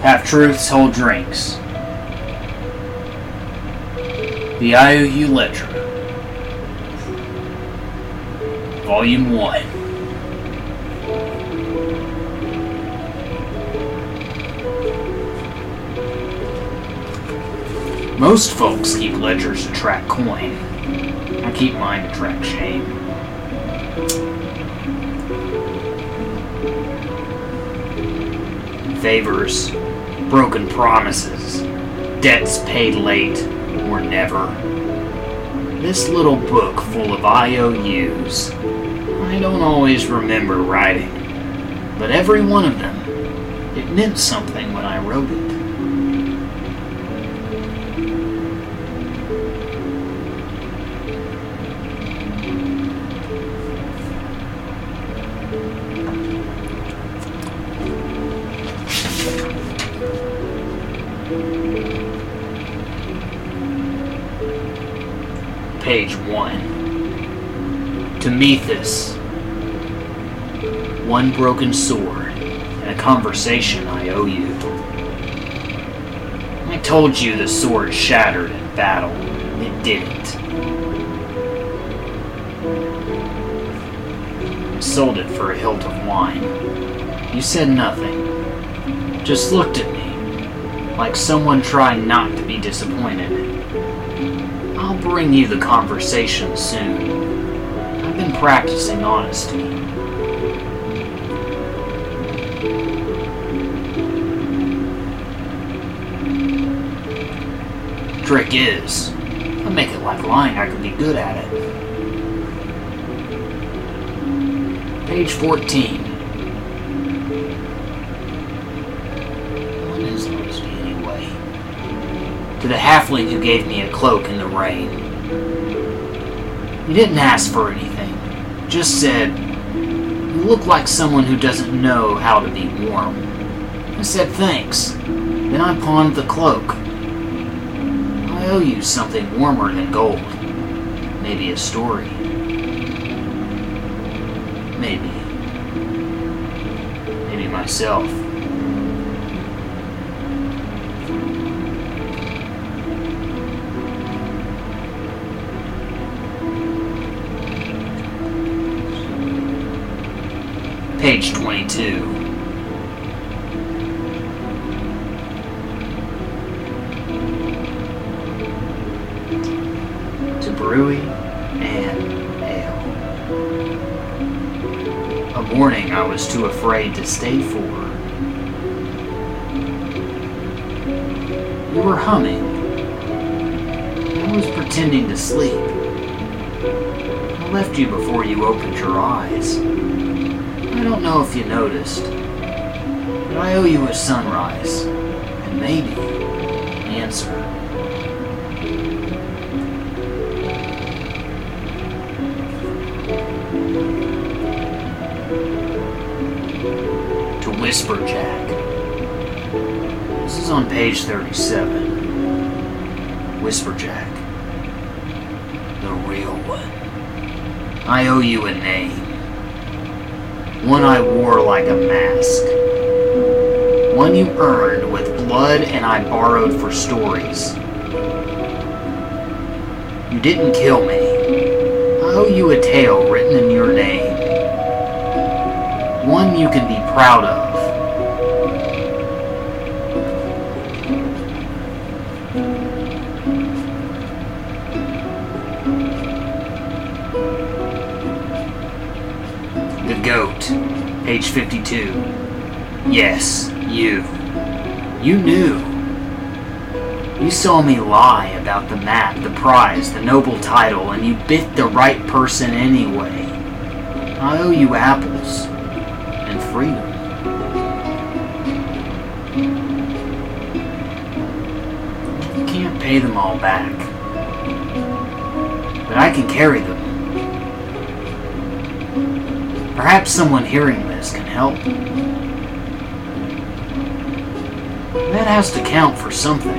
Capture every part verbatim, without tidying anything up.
Half-Truths, Whole Drinks. The I O U Ledger. Volume one. Most folks keep ledgers to track coin. I keep mine to track shame. Favors, broken promises, debts paid late or never. This little book full of I O Us, I don't always remember writing, but every one of them, it meant something when I wrote it. Page one. To Methus. One broken sword and a conversation I owe you. I told you the sword shattered in battle. It didn't. I sold it for a hilt of wine. You said nothing. Just looked at me, like someone trying not to be disappointed. I'll bring you the conversation soon. I've been practicing honesty. Trick is, I make it like lying I could be good at it. Page fourteen. What is honesty anyway? To the halfling who gave me a cloak in the rain. You didn't ask for anything. Just said, you look like someone who doesn't know how to be warm. I said thanks. Then I pawned the cloak. I owe you something warmer than gold. Maybe a story. Maybe. Maybe myself. Page twenty-two. To Brewy and Ale. A morning I was too afraid to stay for. You were humming. I was pretending to sleep. I left you before you opened your eyes. I don't know if you noticed, but I owe you a sunrise, and maybe an answer. To Whisperjack. This is on page thirty-seven. Whisperjack. The real one. I owe you a name. One I wore like a mask. One you earned with blood and I borrowed for stories. You didn't kill me. I owe you a tale written in your name. One you can be proud of. The Goat, page fifty-two. Yes, you. You knew. You saw me lie about the map, the prize, the noble title, and you bit the right person anyway. I owe you apples and freedom. You can't pay them all back, but I can carry them. Perhaps someone hearing this can help. That has to count for something.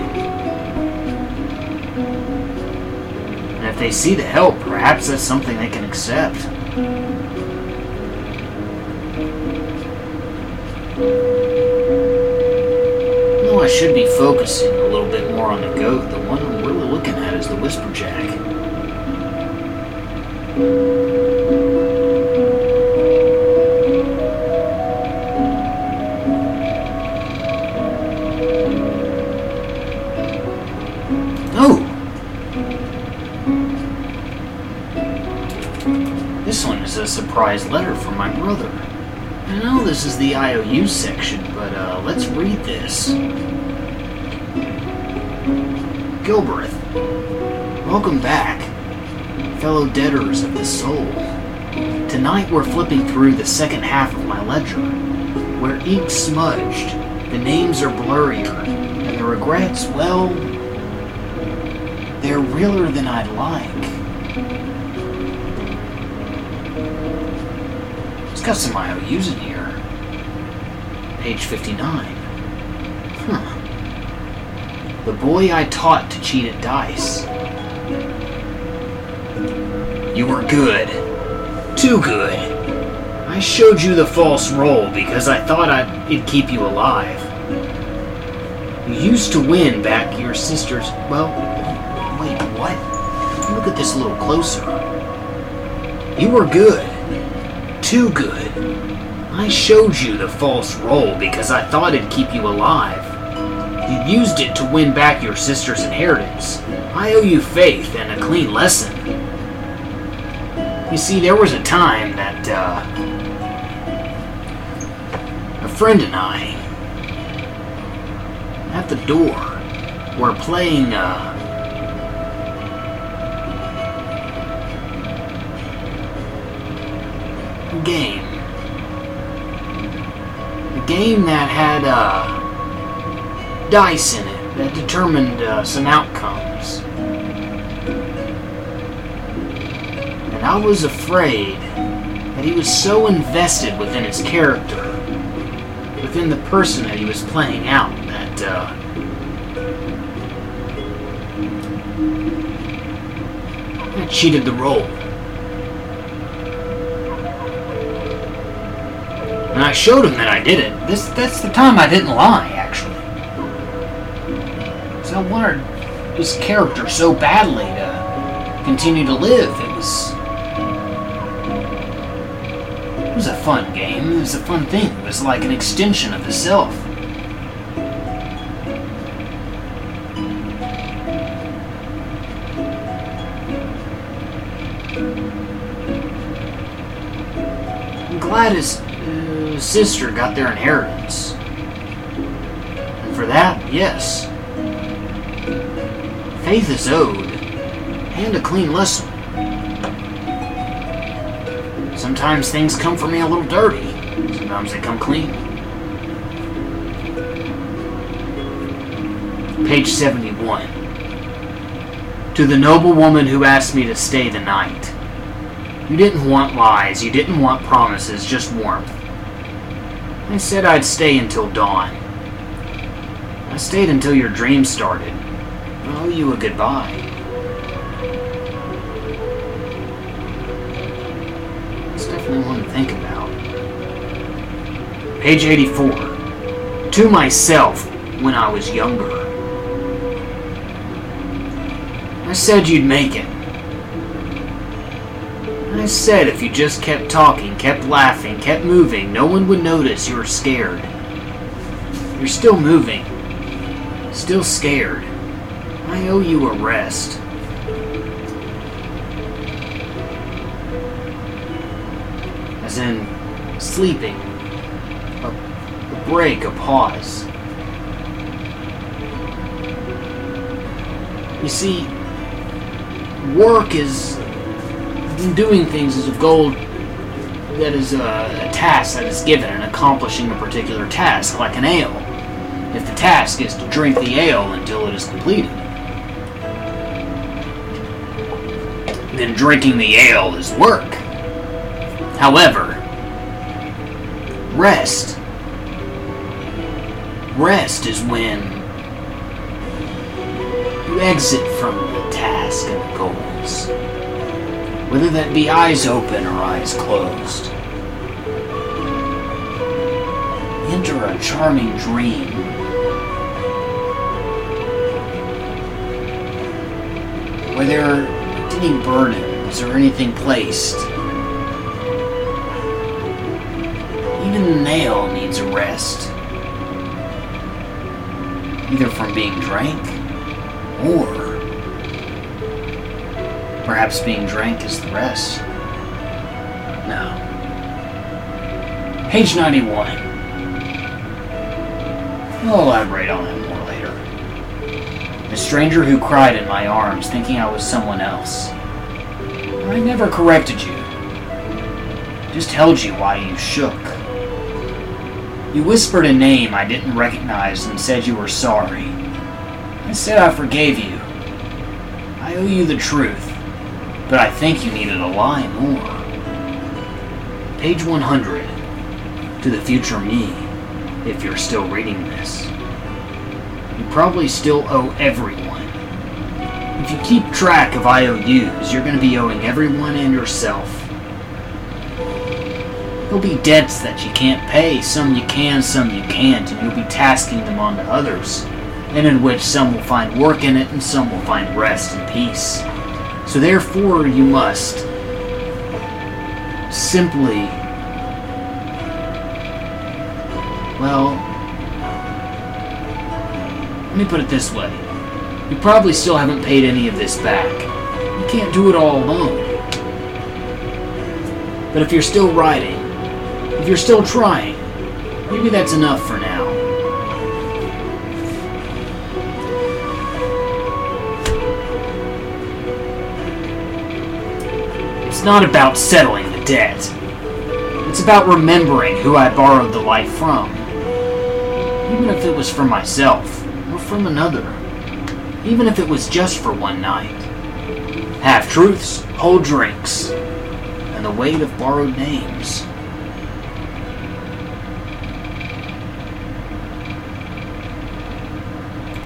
And if they see the help, perhaps that's something they can accept. should be focusing a little bit more on the goat. The one I'm really looking at is the Whisperjack. Oh! This one is a surprise letter from my brother. I know this is the I O U section, but uh, let's read this. Gilbreth, welcome back, fellow debtors of the soul. Tonight we're flipping through the second half of my ledger, where ink's smudged, the names are blurrier, and the regrets, well, they're realer than I'd like. It's got some I O Us in here. Page fifty-nine. Huh. The boy I taught to cheat at dice. You were good. Too good. I showed you the false roll because I thought I'd, it'd keep you alive. You used to win back your sister's... Well, wait, what? Look at this a little closer. You were good. Too good. I showed you the false roll because I thought it'd keep you alive. You used it to win back your sister's inheritance. I owe you faith and a clean lesson. You see, there was a time that, uh... a friend and I, at the door, were playing, uh... a game. A game that had, uh... dice in it that determined uh, some outcomes. And I was afraid that he was so invested within his character, within the person that he was playing out, that uh, I cheated the roll. And I showed him that I did it. This that's the time I didn't lie, actually. So I wanted this character so badly to continue to live. It was It was a fun game. It was a fun thing. It was like an extension of the self. I'm glad his uh, sister got their inheritance. And for that, yes. Faith is owed, and a clean lesson. Sometimes things come for me a little dirty. Sometimes they come clean. Page seventy-one. To the noble woman who asked me to stay the night. You didn't want lies, you didn't want promises, just warmth. I said I'd stay until dawn. I stayed until your dream started. I owe you a goodbye. It's definitely one to think about. Page eighty-four. To myself when I was younger. I said you'd make it. I said if you just kept talking, kept laughing, kept moving, no one would notice you were scared. You're still moving. Still scared. I owe you a rest. As in, sleeping. A, a break, a pause. You see, work is... doing things is a goal that is a, a task that is given and accomplishing a particular task, like an ale. If the task is to drink the ale until it is completed, then drinking the ale is work. However, rest. Rest is when you exit from the task and the goals. Whether that be eyes open or eyes closed. Enter a charming dream were there any burdens or anything placed. Even the nail needs a rest. Either from being drank, or perhaps being drank is the rest. No. Page ninety-one. I'll elaborate on it more later. The stranger who cried in my arms, thinking I was someone else. I never corrected you. Just held you while you shook. You whispered a name I didn't recognize and said you were sorry. I said I forgave you. I owe you the truth, but I think you needed a lie more. Page one hundred. To the future me, if you're still reading this. You probably still owe everyone. If you keep track of I O Us, you're going to be owing everyone and yourself. There'll be debts that you can't pay, some you can, some you can't, and you'll be tasking them on to others, and in which some will find work in it and some will find rest and peace. So therefore you must simply, well, let me put it this way. You probably still haven't paid any of this back. You can't do it all alone. But if you're still writing, if you're still trying, maybe that's enough for now. It's not about settling the debt. It's about remembering who I borrowed the life from. Even if it was from myself, or from another. Even if it was just for one night. Half-truths, whole drinks, and the weight of borrowed names.